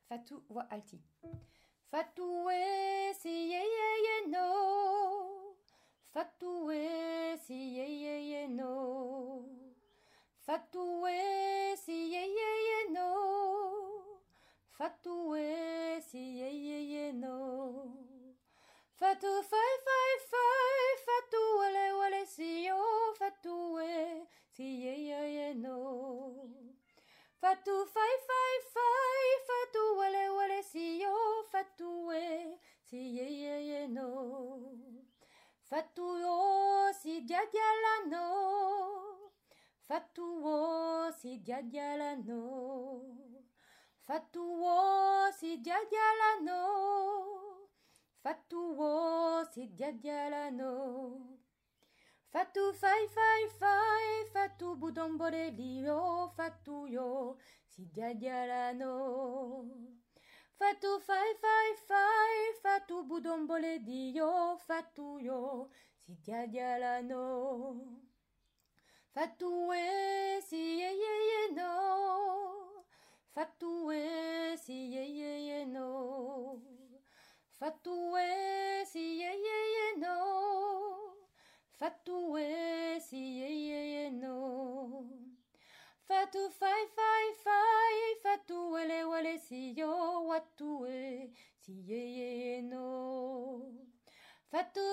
Fatou, voix alti. Fatoué, si ye ye ye no. Fatoué, si ye ye ye no. Fatoué, si ye ye ye no. Fatoué, si ye ye ye no. Fatou fai fai fai, fatou wale wale si yo. Fatoué, si ye ye ye no. Fatou fai fai fai, fatou wale wale si yo. Fatoué, si ye ye ye no. Fatou yo si dia dia la no. Fatou wo si dia dia la no. Fatou wo si dia dia la no. Fatou wo si dia dia la no. Fatou fai fai fai, fatou boudombole lio, fatou yo, si dia dia la no. Fatou fai fai fai, fatou boudombole dio, fatou yo, si dia dia la no. Fatou e si ye ye ye no. Fatou e si ye ye ye no. Fatou e si ye ye ye no. Fatoué, si ye ye ye no. Fatou fai fai fai, fatou wele wele si yo watoué, si ye ye ye no. Fatou